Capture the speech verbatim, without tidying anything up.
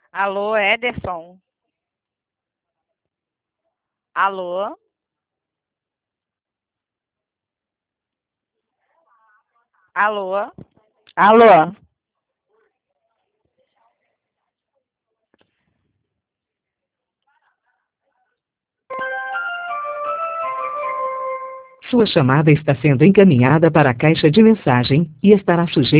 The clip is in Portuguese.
Alô, Ederson? Alô? Alô? Alô? Sua chamada está sendo encaminhada para a caixa de mensagem e estará sujeita